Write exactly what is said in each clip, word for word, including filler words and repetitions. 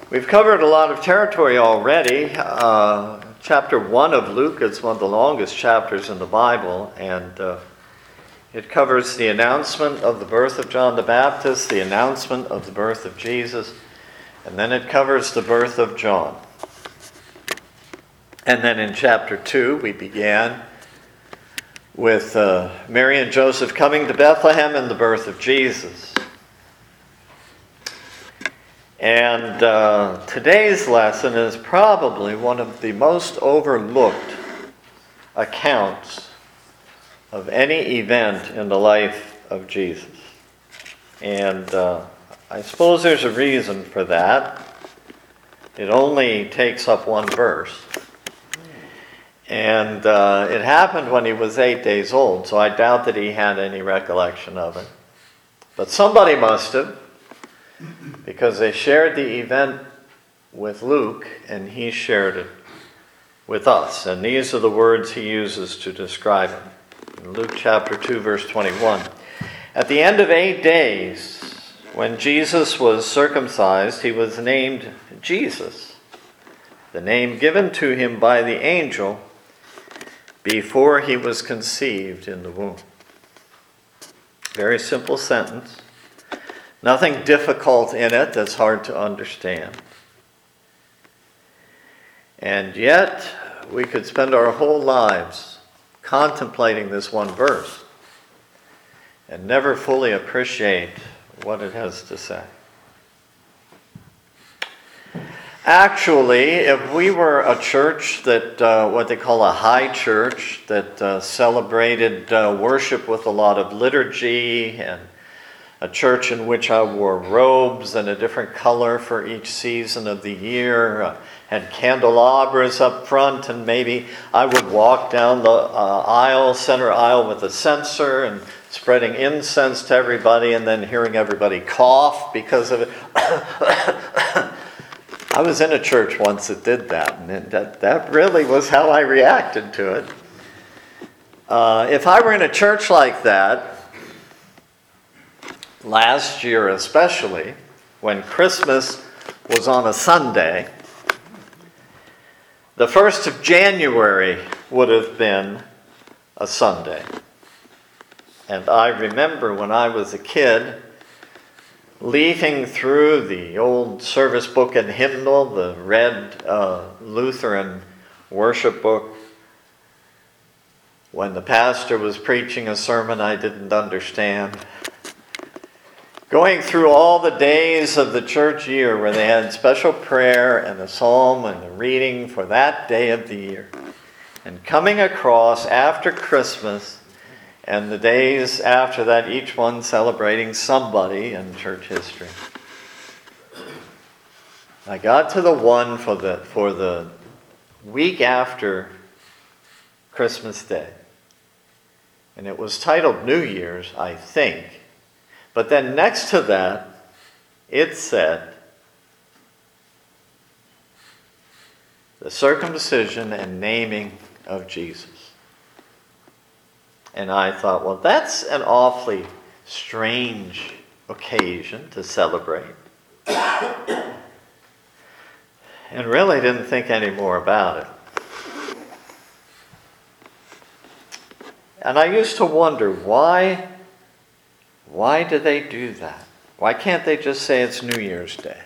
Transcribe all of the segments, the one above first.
We've covered a lot of territory already. Uh, chapter one of Luke is one of the longest chapters in the Bible, and uh, it covers the announcement of the birth of John the Baptist, the announcement of the birth of Jesus, and then it covers the birth of John. And then in chapter two, we began with uh, Mary and Joseph coming to Bethlehem and the birth of Jesus. And uh, today's lesson is probably one of the most overlooked accounts of any event in the life of Jesus. And uh, I suppose there's a reason for that. It only takes up one verse. And uh, it happened when he was eight days old, so I doubt that he had any recollection of it. But somebody must have, because they shared the event with Luke, and he shared it with us. And these are the words he uses to describe it. In Luke chapter two, verse twenty-one. At the end of eight days, when Jesus was circumcised, he was named Jesus, the name given to him by the angel before he was conceived in the womb. Very simple sentence. Nothing difficult in it that's hard to understand. And yet, we could spend our whole lives contemplating this one verse and never fully appreciate what it has to say. Actually, if we were a church that, uh, what they call a high church, that uh, celebrated uh, worship with a lot of liturgy, and a church in which I wore robes and a different color for each season of the year, uh, had candelabras up front, and maybe I would walk down the uh, aisle, center aisle, with a censer and spreading incense to everybody, and then hearing everybody cough because of it. I was in a church once that did that, and it, that, that really was how I reacted to it. Uh, if I were in a church like that, last year especially, when Christmas was on a Sunday, the first of January would have been a Sunday. And I remember when I was a kid, leafing through the old service book and hymnal, the red uh, Lutheran worship book, when the pastor was preaching a sermon I didn't understand, going through all the days of the church year where they had special prayer and a psalm and a reading for that day of the year, and coming across after Christmas and the days after that, each one celebrating somebody in church history. I got to the one for the for the week after Christmas Day. And it was titled New Year's, I think. But then next to that, it said, the circumcision and naming of Jesus. And I thought, well, that's an awfully strange occasion to celebrate. And really didn't think any more about it. And I used to wonder, why, why do they do that? Why can't they just say it's New Year's Day?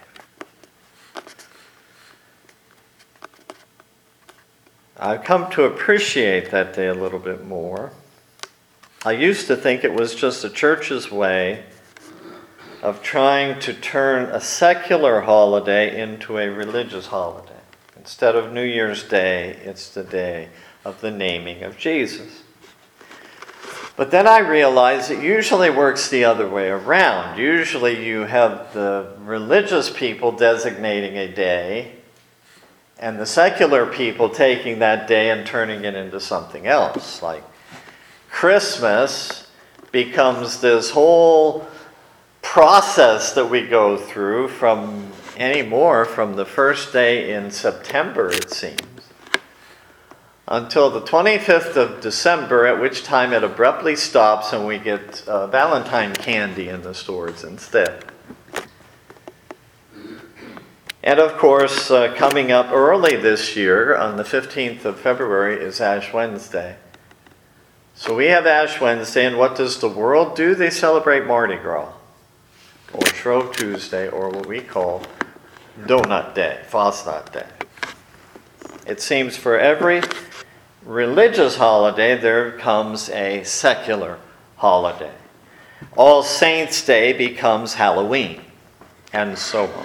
I've come to appreciate that day a little bit more. I used to think it was just the church's way of trying to turn a secular holiday into a religious holiday. Instead of New Year's Day, it's the day of the naming of Jesus. But then I realized it usually works the other way around. Usually you have the religious people designating a day, and the secular people taking that day and turning it into something else, like Christmas becomes this whole process that we go through from anymore from the first day in September, it seems, until the twenty-fifth of December, at which time it abruptly stops and we get uh, Valentine candy in the stores instead. And of course, uh, coming up early this year, on the fifteenth of February, is Ash Wednesday. So we have Ash Wednesday, and what does the world do? They celebrate Mardi Gras, or Shrove Tuesday, or what we call Donut Day, Fastnacht Day. It seems for every religious holiday, there comes a secular holiday. All Saints' Day becomes Halloween, and so on.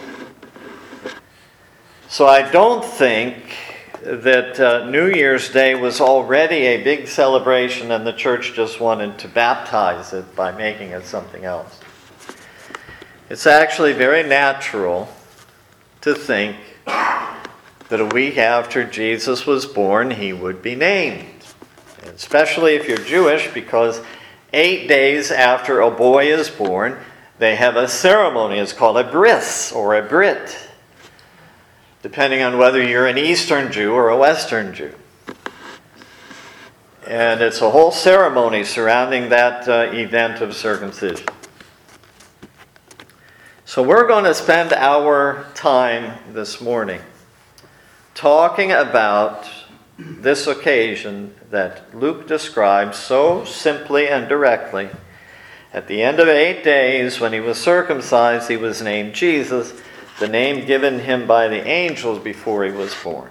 So I don't think that uh, New Year's Day was already a big celebration and the church just wanted to baptize it by making it something else. It's actually very natural to think that a week after Jesus was born, he would be named. Especially if you're Jewish, because eight days after a boy is born, they have a ceremony. It's called a bris or a brit, depending on whether you're an Eastern Jew or a Western Jew. And it's a whole ceremony surrounding that uh, event of circumcision. So we're going to spend our time this morning talking about this occasion that Luke describes so simply and directly. At the end of eight days, when he was circumcised, he was named Jesus, the name given him by the angels before he was born.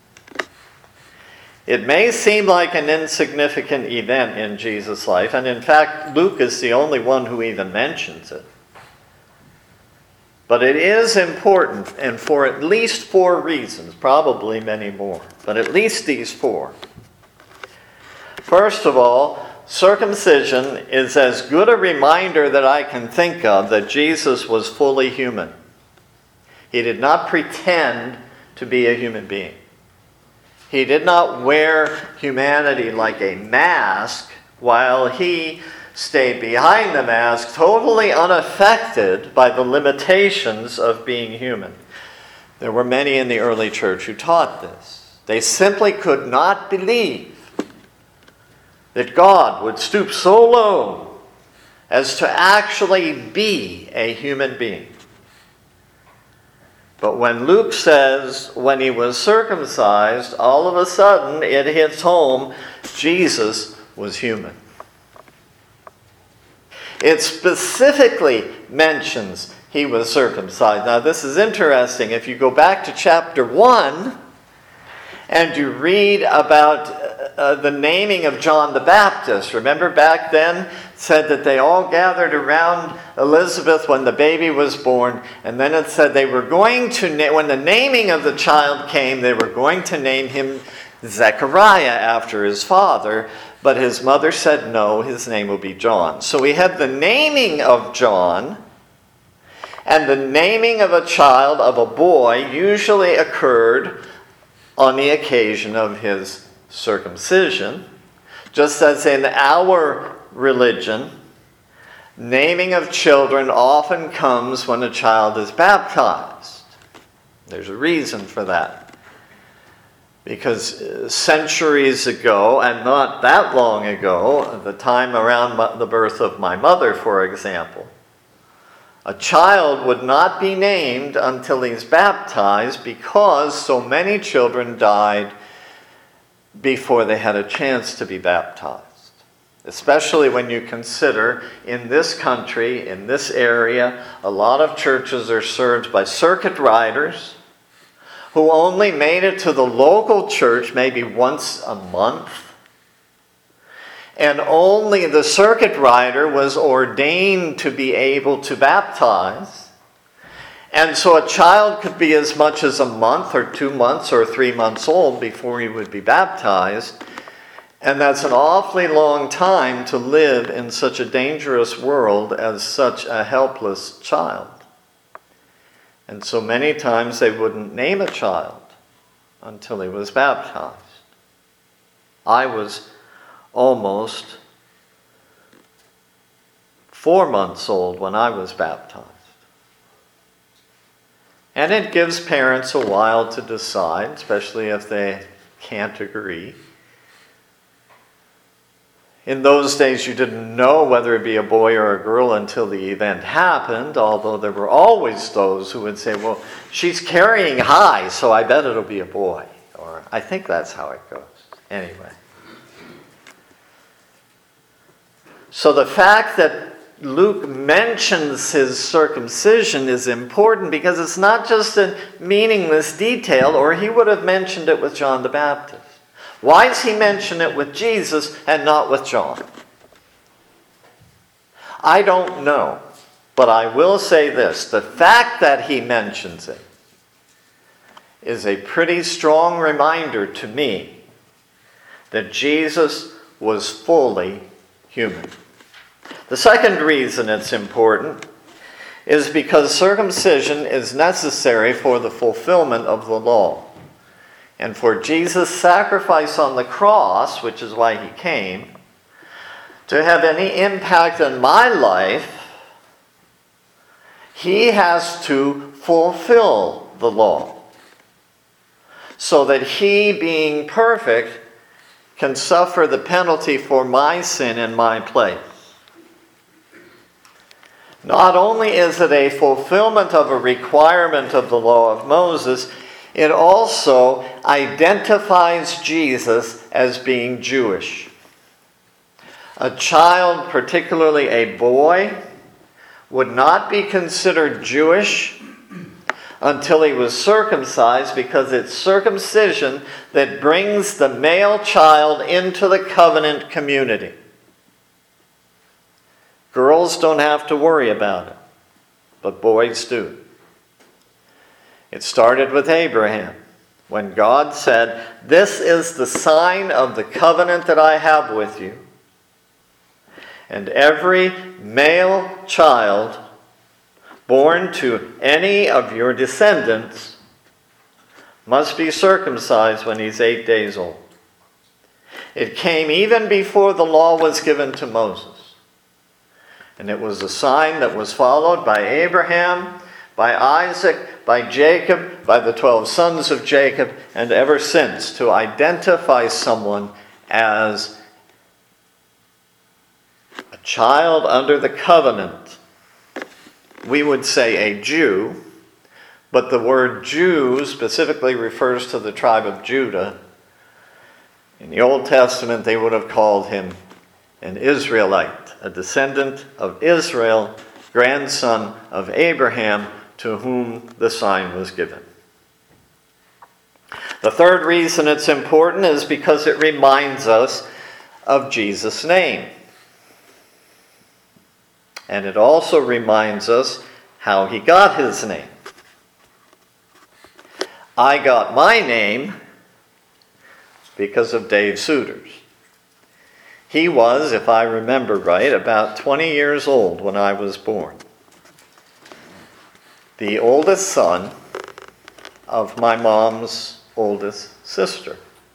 It may seem like an insignificant event in Jesus' life, and in fact, Luke is the only one who even mentions it. But it is important, and for at least four reasons, probably many more, but at least these four. First of all, circumcision is as good a reminder that I can think of that Jesus was fully human. He did not pretend to be a human being. He did not wear humanity like a mask while he stayed behind the mask, totally unaffected by the limitations of being human. There were many in the early church who taught this. They simply could not believe that God would stoop so low as to actually be a human being. But when Luke says, when he was circumcised, all of a sudden it hits home, Jesus was human. It specifically mentions he was circumcised. Now this is interesting. If you go back to chapter one and you read about uh, the naming of John the Baptist, remember back then it said that they all gathered around Elizabeth when the baby was born, and then it said they were going to, na- when the naming of the child came, they were going to name him Zechariah after his father, but his mother said no, his name will be John. So we have the naming of John, and the naming of a child, of a boy, usually occurred on the occasion of his circumcision. Just as in our religion, naming of children often comes when a child is baptized. There's a reason for that. Because centuries ago, and not that long ago, the time around the birth of my mother, for example, a child would not be named until he's baptized because so many children died before they had a chance to be baptized. Especially when you consider in this country, in this area, a lot of churches are served by circuit riders who only made it to the local church maybe once a month. And only the circuit rider was ordained to be able to baptize. And so a child could be as much as a month or two months or three months old before he would be baptized. And that's an awfully long time to live in such a dangerous world as such a helpless child. And so many times they wouldn't name a child until he was baptized. I was almost four months old when I was baptized. And it gives parents a while to decide, especially if they can't agree. In those days, you didn't know whether it be a boy or a girl until the event happened, although there were always those who would say, well, she's carrying high, so I bet it'll be a boy. Or I think that's how it goes. Anyway. So the fact that Luke mentions his circumcision is important because it's not just a meaningless detail, or he would have mentioned it with John the Baptist. Why does he mention it with Jesus and not with John? I don't know, but I will say this. The fact that he mentions it is a pretty strong reminder to me that Jesus was fully human. The second reason it's important is because circumcision is necessary for the fulfillment of the law. And for Jesus' sacrifice on the cross, which is why he came, to have any impact on my life, he has to fulfill the law. So that he, being perfect, can suffer the penalty for my sin in my place. Not only is it a fulfillment of a requirement of the law of Moses, it also identifies Jesus as being Jewish. A child, particularly a boy, would not be considered Jewish until he was circumcised, because it's circumcision that brings the male child into the covenant community. Girls don't have to worry about it, but boys do. It started with Abraham, when God said, "This is the sign of the covenant that I have with you. And every male child born to any of your descendants must be circumcised when he's eight days old." It came even before the law was given to Moses. And it was a sign that was followed by Abraham, by Isaac, by Jacob, by the twelve sons of Jacob, and ever since, to identify someone as a child under the covenant. We would say a Jew, but the word Jew specifically refers to the tribe of Judah. In the Old Testament, they would have called him an Israelite, a descendant of Israel, grandson of Abraham, to whom the sign was given. The third reason it's important is because it reminds us of Jesus' name. And it also reminds us how he got his name. I got my name because of Dave Souters. He was, if I remember right, about twenty years old when I was born. The oldest son of my mom's oldest sister.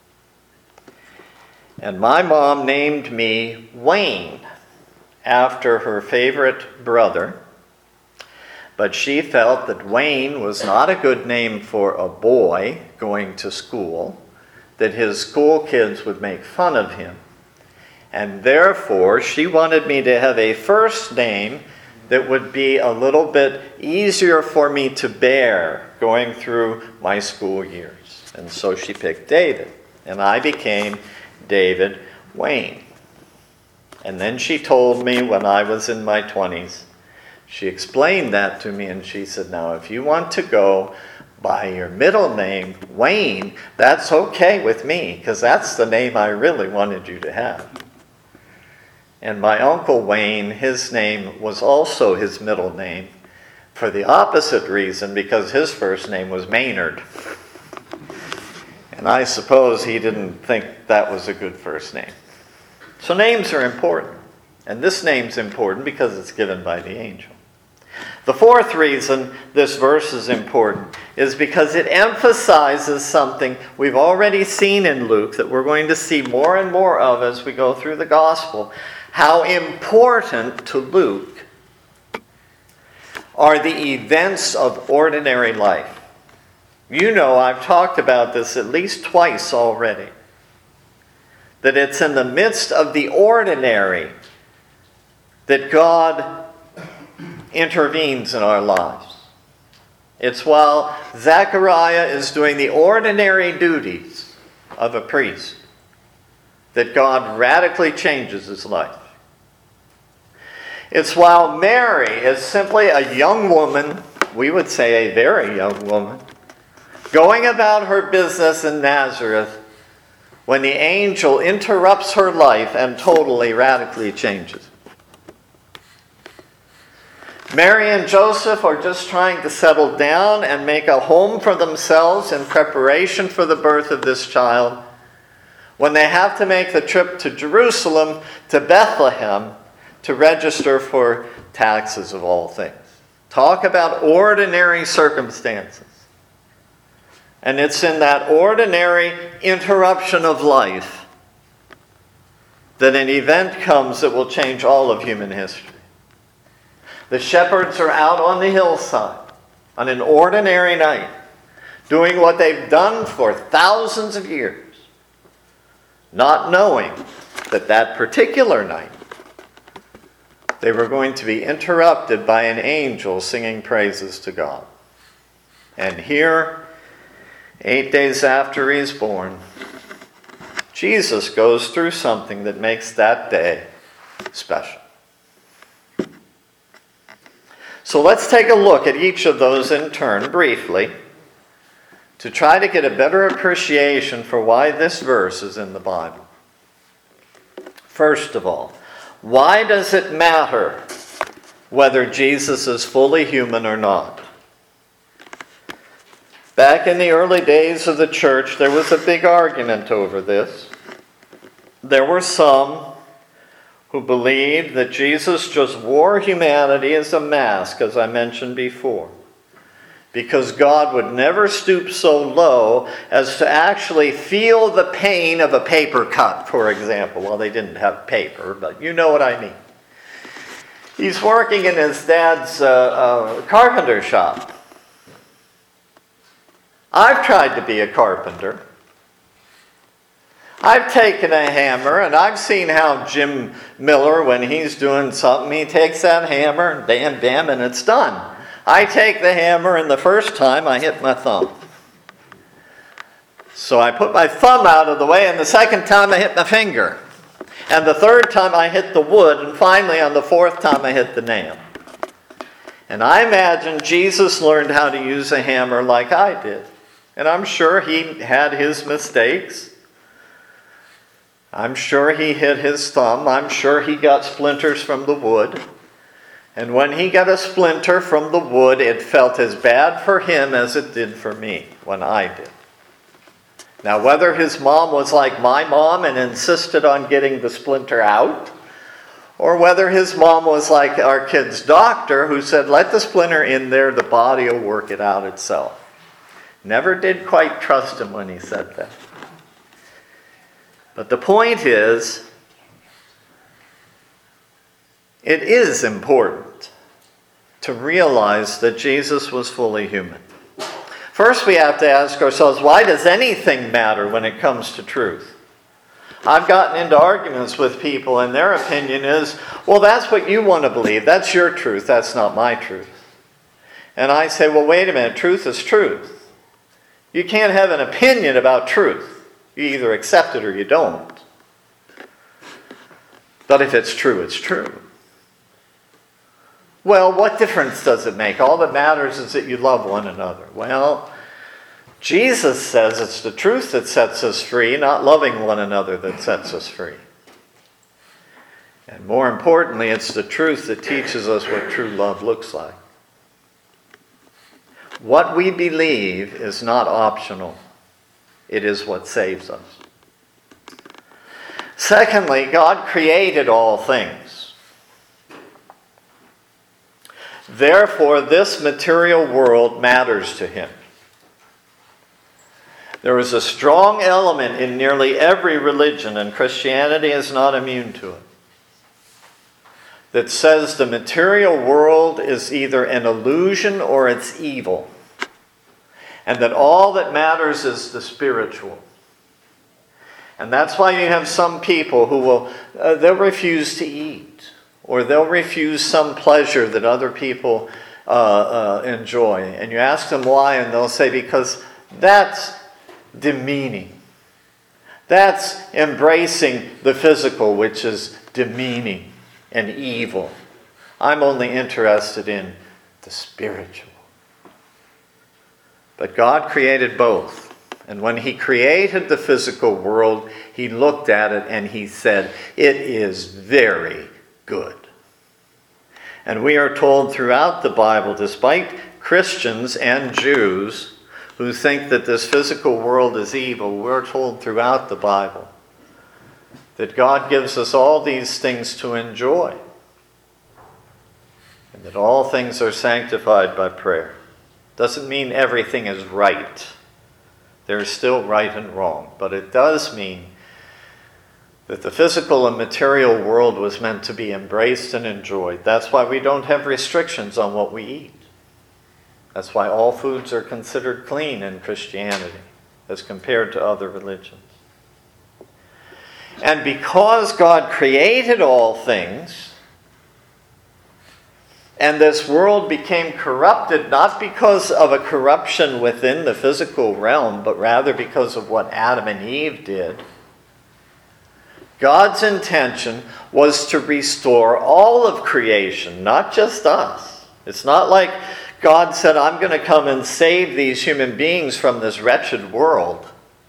And my mom named me Wayne after her favorite brother, but she felt that Wayne was not a good name for a boy going to school, that his school kids would make fun of him. And therefore, she wanted me to have a first name that would be a little bit easier for me to bear going through my school years. And so she picked David, and I became David Wayne. And then she told me when I was in my twenties, she explained that to me, and she said, now if you want to go by your middle name, Wayne, that's okay with me, because that's the name I really wanted you to have. And my uncle Wayne, his name was also his middle name for the opposite reason, because his first name was Maynard. And I suppose he didn't think that was a good first name. So names are important. And this name's important because it's given by the angel. The fourth reason this verse is important is because it emphasizes something we've already seen in Luke that we're going to see more and more of as we go through the gospel. How important to Luke are the events of ordinary life. You know, I've talked about this at least twice already. that it's in the midst of the ordinary that God intervenes in our lives. It's while Zechariah is doing the ordinary duties of a priest that God radically changes his life. It's while Mary is simply a young woman, we would say a very young woman, going about her business in Nazareth, when the angel interrupts her life and totally, radically changes. Mary and Joseph are just trying to settle down and make a home for themselves in preparation for the birth of this child, when they have to make the trip to Jerusalem, to Bethlehem, to register for taxes of all things. Talk about ordinary circumstances. And it's in that ordinary interruption of life that an event comes that will change all of human history. The shepherds are out on the hillside on an ordinary night, doing what they've done for thousands of years, not knowing that that particular night they were going to be interrupted by an angel singing praises to God. And here, eight days after he's born, Jesus goes through something that makes that day special. So let's take a look at each of those in turn briefly to try to get a better appreciation for why this verse is in the Bible. First of all, why does it matter whether Jesus is fully human or not? Back in the early days of the church, there was a big argument over this. There were some who believed that Jesus just wore humanity as a mask, as I mentioned before, because God would never stoop so low as to actually feel the pain of a paper cut, for example. Well, they didn't have paper, but you know what I mean. He's working in his dad's uh, uh, carpenter shop. I've tried to be a carpenter. I've taken a hammer, and I've seen how Jim Miller, when he's doing something, he takes that hammer, and bam, bam, and it's done. I take the hammer, and the first time I hit my thumb. So I put my thumb out of the way, and the second time I hit my finger. And the third time I hit the wood, and finally on the fourth time I hit the nail. And I imagine Jesus learned how to use a hammer like I did. And I'm sure he had his mistakes. I'm sure he hit his thumb. I'm sure he got splinters from the wood. And when he got a splinter from the wood, it felt as bad for him as it did for me when I did. Now, whether his mom was like my mom and insisted on getting the splinter out, or whether his mom was like our kid's doctor who said, let the splinter in there, the body will work it out itself. Never did quite trust him when he said that. But the point is, it is important to realize that Jesus was fully human. First, we have to ask ourselves, why does anything matter when it comes to truth? I've gotten into arguments with people, and their opinion is, well, that's what you want to believe. That's your truth. That's not my truth. And I say, well, wait a minute. Truth is truth. You can't have an opinion about truth. You either accept it or you don't. But if it's true, it's true. Well, what difference does it make? All that matters is that you love one another. Well, Jesus says it's the truth that sets us free, not loving one another that sets us free. And more importantly, it's the truth that teaches us what true love looks like. What we believe is not optional. It is what saves us. Secondly, God created all things. Therefore, this material world matters to him. There is a strong element in nearly every religion, and Christianity is not immune to it, that says the material world is either an illusion or it's evil, and that all that matters is the spiritual. And that's why you have some people who will, uh, they'll refuse to eat, or they'll refuse some pleasure that other people uh, uh, enjoy. And you ask them why, and they'll say, because that's demeaning. That's embracing the physical, which is demeaning and evil. I'm only interested in the spiritual. But God created both. And when he created the physical world, he looked at it and he said, it is very good. And we are told throughout the Bible, despite Christians and Jews who think that this physical world is evil, we're told throughout the Bible that God gives us all these things to enjoy. And that all things are sanctified by prayer. Doesn't mean everything is right. There's still right and wrong. But it does mean that the physical and material world was meant to be embraced and enjoyed. That's why we don't have restrictions on what we eat. That's why all foods are considered clean in Christianity as compared to other religions. And because God created all things, and this world became corrupted not because of a corruption within the physical realm, but rather because of what Adam and Eve did, God's intention was to restore all of creation, not just us. It's not like God said, I'm going to come and save these human beings from this wretched world.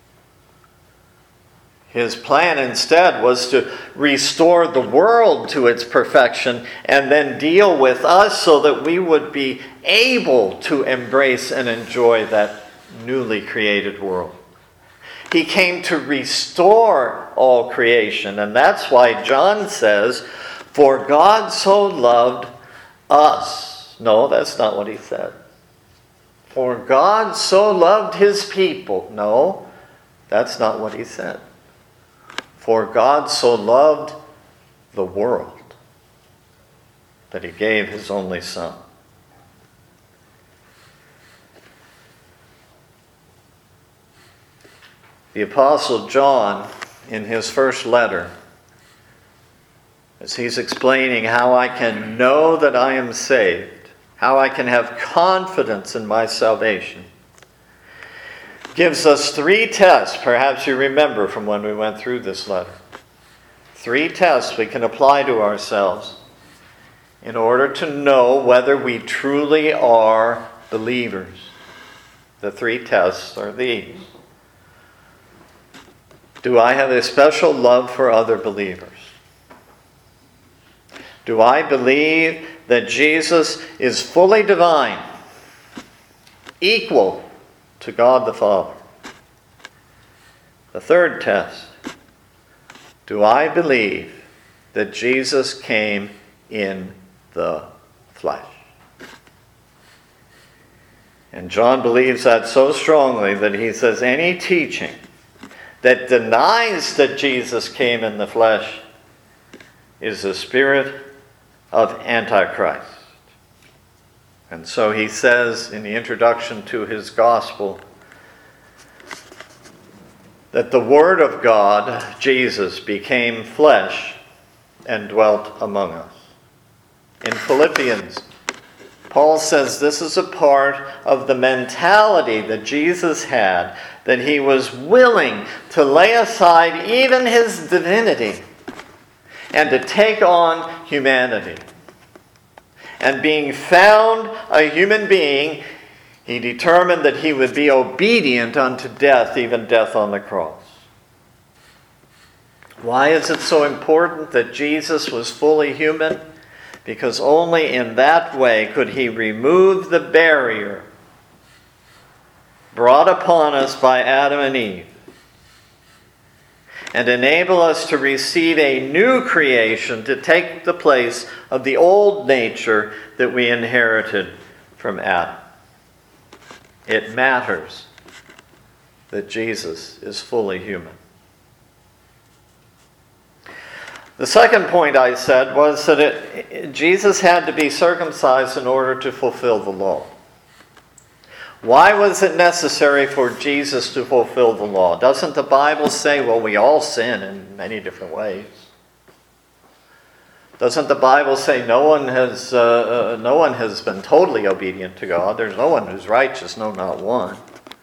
His plan instead was to restore the world to its perfection and then deal with us so that we would be able to embrace and enjoy that newly created world. He came to restore all creation, and that's why John says, for God so loved us. No, that's not what he said. For God so loved his people. No, that's not what he said. For God so loved the world that he gave his only Son. The Apostle John, in his first letter, as he's explaining how I can know that I am saved, how I can have confidence in my salvation, gives us three tests, perhaps you remember from when we went through this letter. Three tests we can apply to ourselves in order to know whether we truly are believers. The three tests are these. Do I have a special love for other believers? Do I believe that Jesus is fully divine, equal to God the Father? The third test. Do I believe that Jesus came in the flesh? And John believes that so strongly that he says any teaching that denies that Jesus came in the flesh is the spirit of Antichrist. And so he says in the introduction to his gospel that the Word of God, Jesus, became flesh and dwelt among us. In Philippians, Paul says this is a part of the mentality that Jesus had, that he was willing to lay aside even his divinity and to take on humanity. And being found a human being, he determined that he would be obedient unto death, even death on the cross. Why is it so important that Jesus was fully human? Because only in that way could he remove the barrier brought upon us by Adam and Eve and enable us to receive a new creation to take the place of the old nature that we inherited from Adam. It matters that Jesus is fully human. The second point I said was that it, Jesus had to be circumcised in order to fulfill the law. Why was it necessary for Jesus to fulfill the law? Doesn't the Bible say, well, we all sin in many different ways? Doesn't the Bible say no one has uh, uh, no one has been totally obedient to God? There's no one who's righteous, no, not one.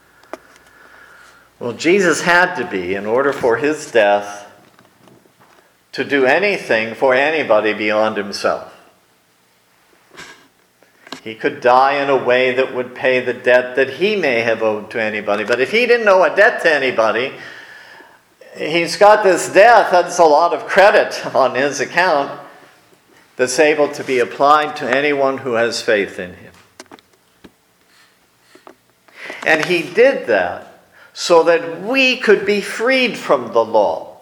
Well, Jesus had to be in order for his death to do anything for anybody beyond himself. He could die in a way that would pay the debt that he may have owed to anybody. But if he didn't owe a debt to anybody, he's got this death, that's a lot of credit on his account that's able to be applied to anyone who has faith in him. And he did that so that we could be freed from the law.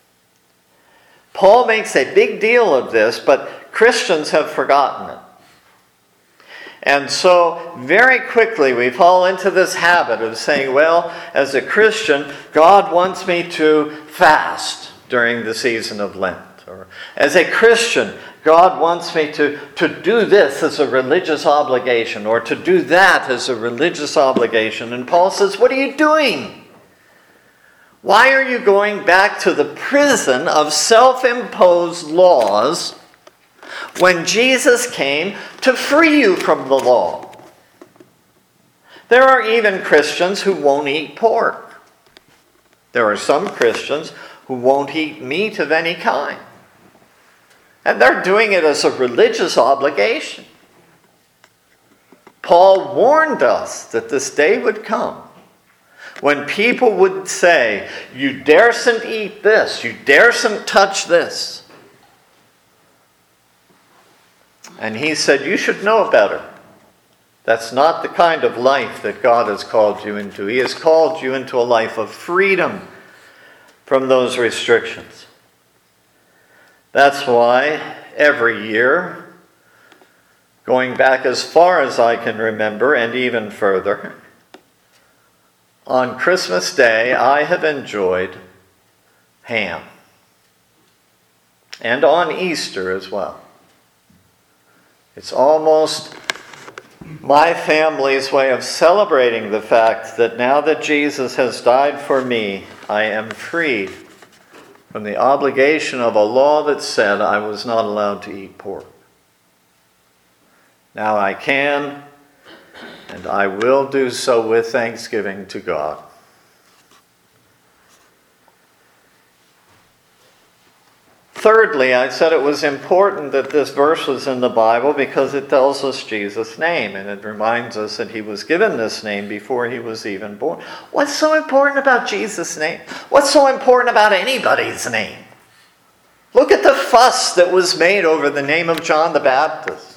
Paul makes a big deal of this, but Christians have forgotten it. And so, very quickly, we fall into this habit of saying, well, as a Christian, God wants me to fast during the season of Lent. Or, as a Christian, God wants me to, to do this as a religious obligation, or to do that as a religious obligation. And Paul says, what are you doing? Why are you going back to the prison of self-imposed laws when Jesus came to free you from the law? There are even Christians who won't eat pork. There are some Christians who won't eat meat of any kind. And they're doing it as a religious obligation. Paul warned us that this day would come when people would say, you daresn't eat this, you daresn't touch this. And he said, you should know better. That's not the kind of life that God has called you into. He has called you into a life of freedom from those restrictions. That's why every year, going back as far as I can remember and even further, on Christmas Day I have enjoyed ham. And on Easter as well. It's almost my family's way of celebrating the fact that now that Jesus has died for me, I am freed from the obligation of a law that said I was not allowed to eat pork. Now I can, and I will do so with thanksgiving to God. Thirdly, I said it was important that this verse was in the Bible because it tells us Jesus' name, and it reminds us that he was given this name before he was even born. What's so important about Jesus' name? What's so important about anybody's name? Look at the fuss that was made over the name of John the Baptist.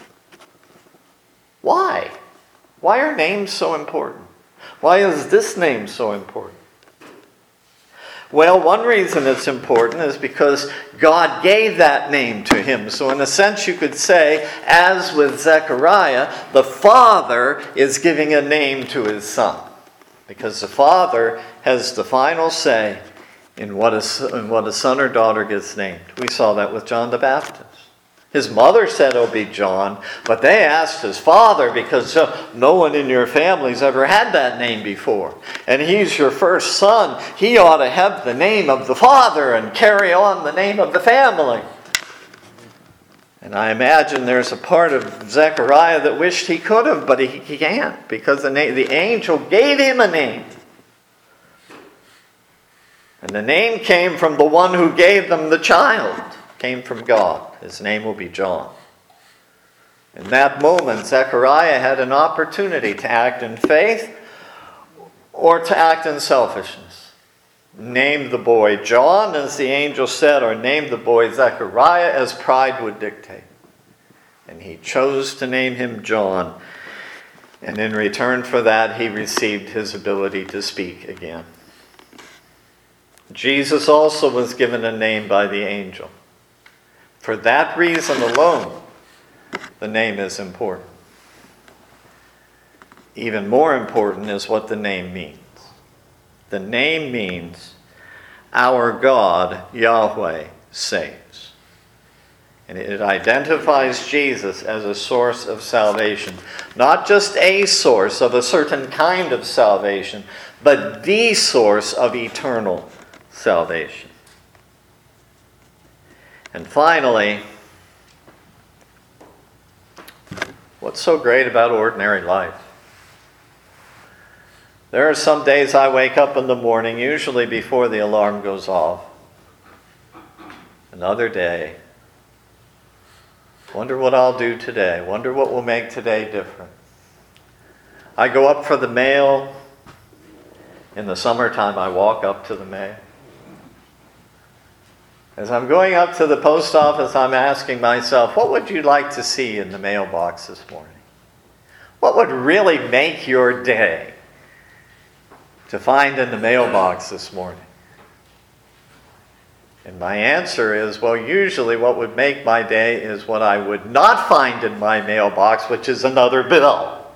Why? Why are names so important? Why is this name so important? Well, one reason it's important is because God gave that name to him. So in a sense you could say, as with Zechariah, the father is giving a name to his son. Because the father has the final say in what a, in what a son or daughter gets named. We saw that with John the Baptist. His mother said it'll be John, but they asked his father because uh, no one in your family's ever had that name before. And he's your first son. He ought to have the name of the father and carry on the name of the family. And I imagine there's a part of Zechariah that wished he could have, but he, he can't because the, na- the angel gave him a name. And the name came from the one who gave them the child. Came from God. His name will be John. In that moment, Zechariah had an opportunity to act in faith or to act in selfishness. Name the boy John, as the angel said, or name the boy Zechariah, as pride would dictate. And he chose to name him John. And in return for that, he received his ability to speak again. Jesus also was given a name by the angel. For that reason alone, the name is important. Even more important is what the name means. The name means, our God, Yahweh, saves. And it identifies Jesus as a source of salvation. Not just a source of a certain kind of salvation, but the source of eternal salvation. And finally, what's so great about ordinary life? There are some days I wake up in the morning, usually before the alarm goes off. Another day. Wonder what I'll do today. Wonder what will make today different. I go up for the mail. In the summertime, I walk up to the mail. As I'm going up to the post office, I'm asking myself, what would you like to see in the mailbox this morning? What would really make your day to find in the mailbox this morning? And my answer is, well, usually what would make my day is what I would not find in my mailbox, which is another bill.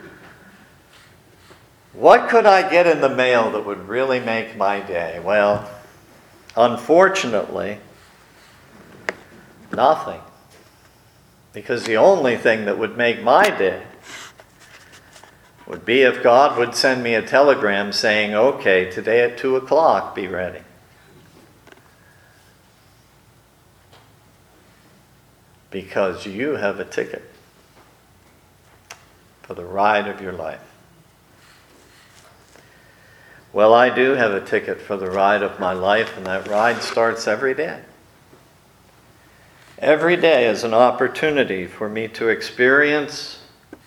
What could I get in the mail that would really make my day? Well, unfortunately, nothing. Because the only thing that would make my day would be if God would send me a telegram saying, okay, today at two o'clock, be ready. Because you have a ticket for the ride of your life. Well, I do have a ticket for the ride of my life, and that ride starts every day. Every day is an opportunity for me to experience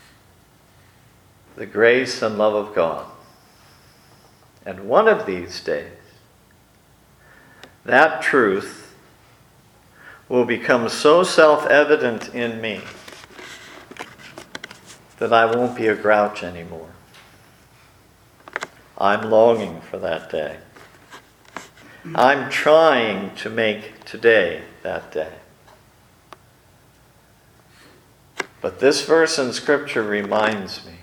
the grace and love of God. And one of these days, that truth will become so self-evident in me that I won't be a grouch anymore. I'm longing for that day. I'm trying to make today that day. But this verse in Scripture reminds me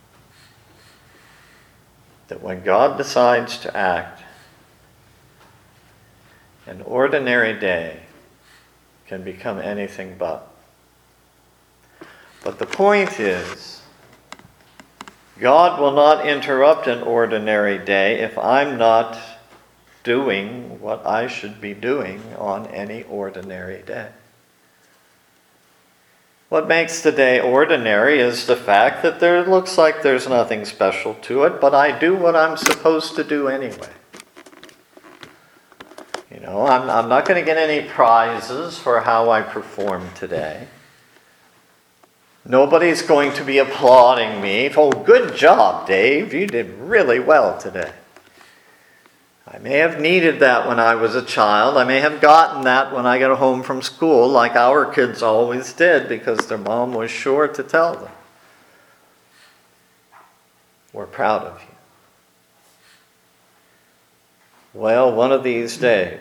that when God decides to act, an ordinary day can become anything but. But the point is, God will not interrupt an ordinary day if I'm not doing what I should be doing on any ordinary day. What makes the day ordinary is the fact that there looks like there's nothing special to it, but I do what I'm supposed to do anyway. You know, I'm, I'm not going to get any prizes for how I perform today. Nobody's going to be applauding me. Oh, good job, Dave. You did really well today. I may have needed that when I was a child. I may have gotten that when I got home from school, like our kids always did, because their mom was sure to tell them. We're proud of you. Well, one of these days,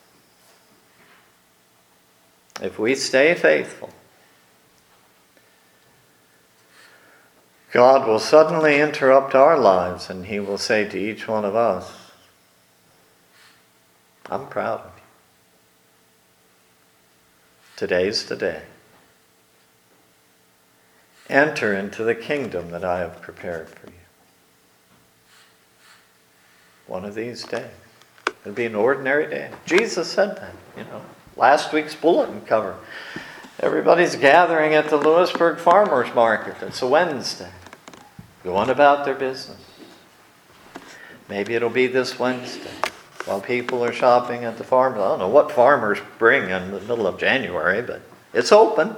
if we stay faithful, God will suddenly interrupt our lives and He will say to each one of us, I'm proud of you. Today's the day. Enter into the kingdom that I have prepared for you. One of these days. It'll be an ordinary day. Jesus said that, you know. Last week's bulletin cover. Everybody's gathering at the Lewisburg Farmers Market. It's a Wednesday. Going about their business. Maybe it'll be this Wednesday. While people are shopping at the farm. I don't know what farmers bring in the middle of January, but it's open.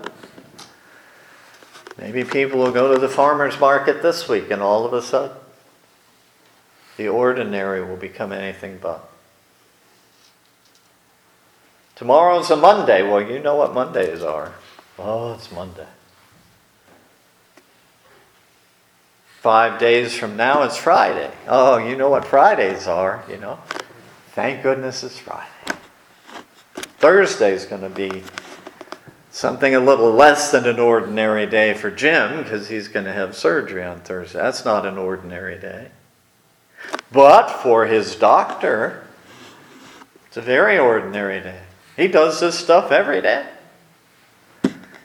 Maybe people will go to the farmers market this week and all of a sudden the ordinary will become anything but. Tomorrow's a Monday. Well, you know what Mondays are. Oh, it's Monday. Five days from now, it's Friday. Oh, you know what Fridays are, you know. Thank goodness it's Friday. Thursday's going to be something a little less than an ordinary day for Jim because he's going to have surgery on Thursday. That's not an ordinary day. But for his doctor, it's a very ordinary day. He does this stuff every day.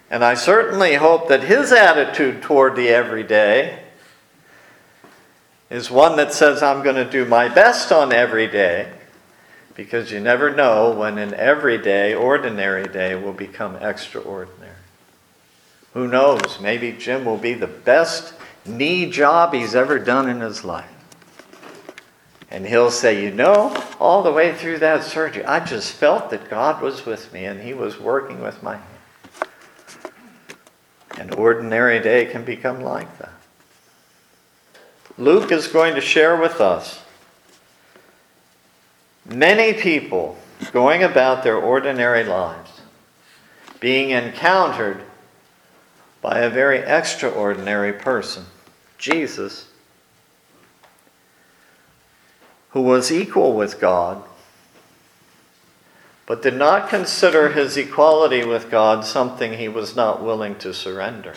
And I certainly hope that his attitude toward the everyday is one that says, I'm going to do my best on every day, because you never know when an everyday, ordinary day will become extraordinary. Who knows? Maybe Jim will be the best knee job he's ever done in his life. And he'll say, you know, all the way through that surgery, I just felt that God was with me and he was working with my hand. An ordinary day can become like that. Luke is going to share with us many people going about their ordinary lives, being encountered by a very extraordinary person, Jesus, who was equal with God, but did not consider his equality with God something he was not willing to surrender.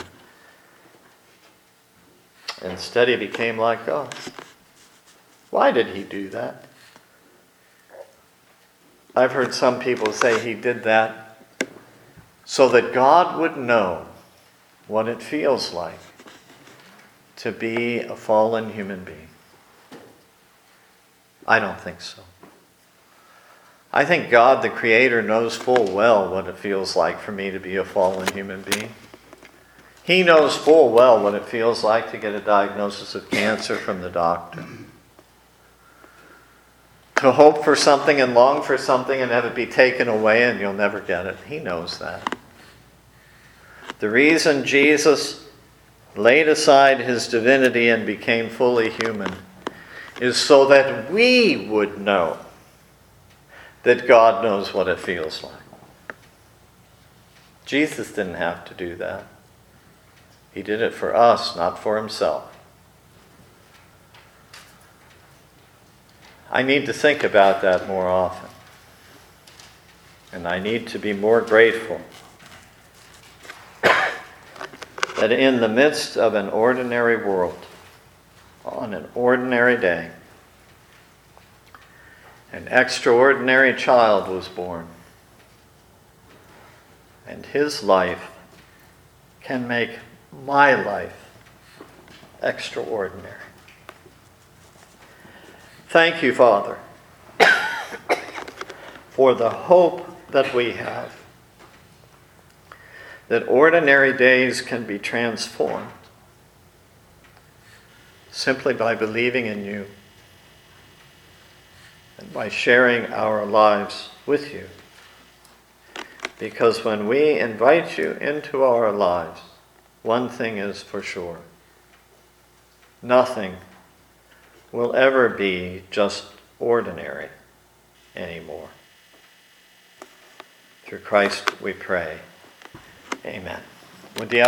Instead, he became like God. Why did he do that? I've heard some people say he did that so that God would know what it feels like to be a fallen human being. I don't think so. I think God, the Creator, knows full well what it feels like for me to be a fallen human being. He knows full well what it feels like to get a diagnosis of cancer from the doctor. To hope for something and long for something and have it be taken away and you'll never get it. He knows that. The reason Jesus laid aside his divinity and became fully human is so that we would know that God knows what it feels like. Jesus didn't have to do that. He did it for us, not for himself. I need to think about that more often. And I need to be more grateful that in the midst of an ordinary world, on an ordinary day, an extraordinary child was born. And his life can make my life extraordinary. Thank you, Father, for the hope that we have, that ordinary days can be transformed simply by believing in you and by sharing our lives with you. Because when we invite you into our lives, one thing is for sure. Nothing will ever be just ordinary anymore. Through Christ we pray. Amen. Would the